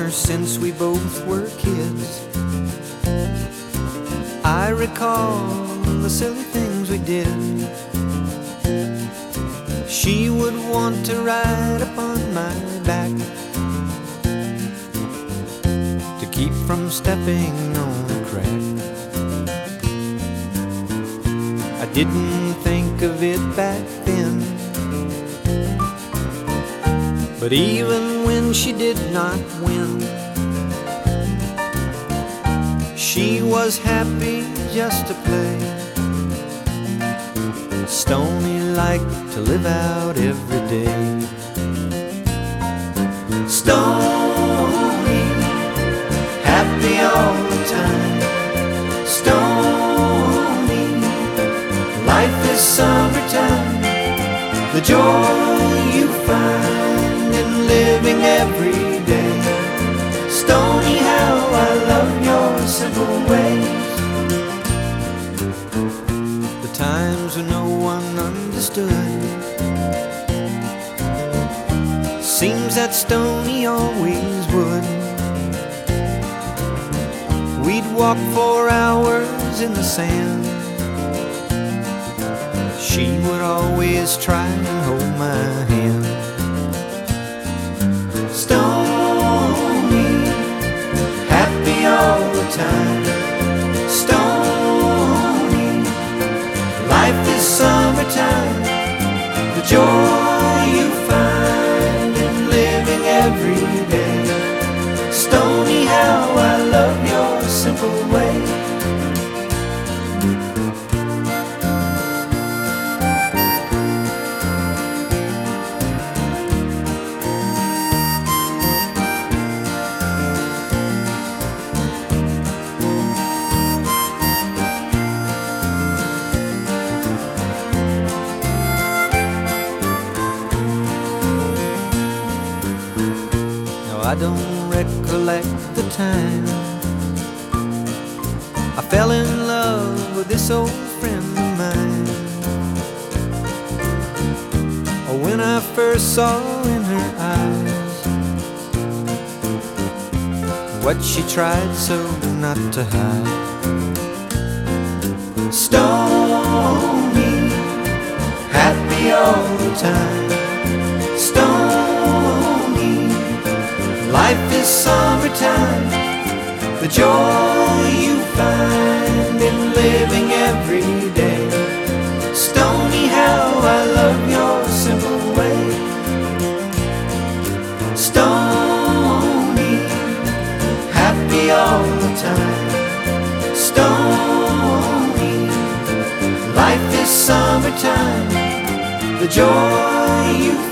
her since we both were kids. I recall the silly things we did. She would want to ride upon my back to keep from stepping on a crack. I didn't think of it back then, but even when she did not win, she was happy just to play. Stoney liked to live out every day. Stoney, happy all the time. Stoney, life is summertime. The joy you find in living every day. Stoney, how I love your simple ways. The times when no one understood, seems that Stoney always would. We'd walk for hours in the sand. She would always try and hold my hand. Stoney, happy all the time. Stoney, life is summertime. The joy you find in living every day. Stoney, how I love your simple way. I don't recollect the time I fell in love with this old friend of mine, or when I first saw in her eyes what she tried so not to hide. Stoney, happy all the time. Stoney, life is summertime. The joy you find in living every day. Stoney, how I love your simple way. Stoney, happy all the time. Stoney, life is summertime. The joy you